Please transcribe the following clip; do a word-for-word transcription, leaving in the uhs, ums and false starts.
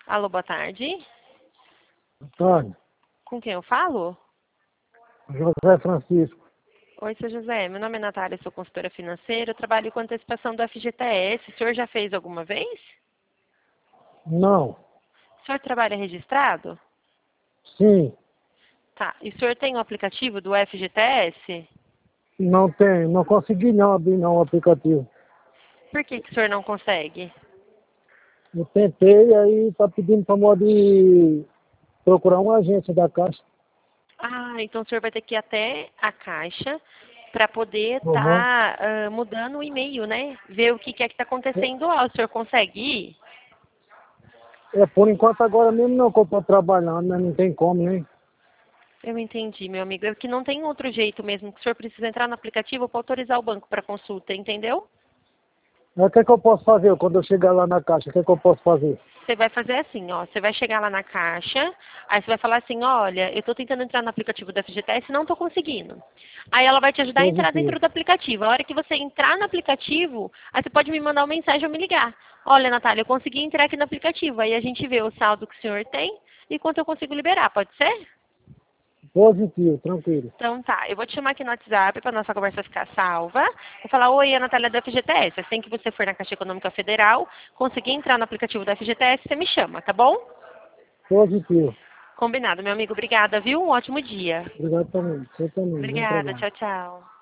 Alô, boa tarde. Antônio, Com quem eu falo? José Francisco. Oi, seu José. Meu nome é Natália, sou consultora financeira. Eu trabalho com antecipação do F G T S. O senhor já fez alguma vez? Não, O senhor trabalha registrado? sim, Tá. E o senhor tem o aplicativo do F G T S? não tem, não consegui não abrir não o aplicativo. Por que, que o senhor não consegue? Eu tentei, aí tá pedindo para de procurar uma agência da Caixa. Ah, então o senhor vai ter que ir até a Caixa para poder Uhum. estar mudando o e-mail, né? Ver o que, que é que está acontecendo lá. O senhor consegue ir? É, por enquanto agora mesmo não, que eu tô trabalhando, né? Não tem como, né? Eu entendi, meu amigo. É que não tem outro jeito mesmo, que o senhor precisa entrar no aplicativo para autorizar o banco para consulta, entendeu? Mas o que é que eu posso fazer quando eu chegar lá na Caixa? O que é que eu posso fazer? Você vai fazer assim, ó. Você vai chegar lá na Caixa, aí você vai falar assim, olha, eu estou tentando entrar no aplicativo da F G T S e não estou conseguindo. Aí ela vai te ajudar a entrar Positivo. dentro do aplicativo. A hora que você entrar no aplicativo, aí você pode me mandar uma mensagem ou me ligar. Olha, Natália, eu consegui entrar aqui no aplicativo. Aí a gente vê o saldo que o senhor tem e quanto eu consigo liberar, pode ser? Positivo, tranquilo. Então tá, eu vou te chamar aqui no WhatsApp para nossa conversa ficar salva. Vou falar, oi, é a Natália da F G T S. Assim que você for na Caixa Econômica Federal, conseguir entrar no aplicativo da F G T S, você me chama, tá bom? Positivo. Combinado, meu amigo. Obrigada, viu? Um ótimo dia. Obrigado também. Você também. Bom Obrigada. trabalho. Tchau, tchau.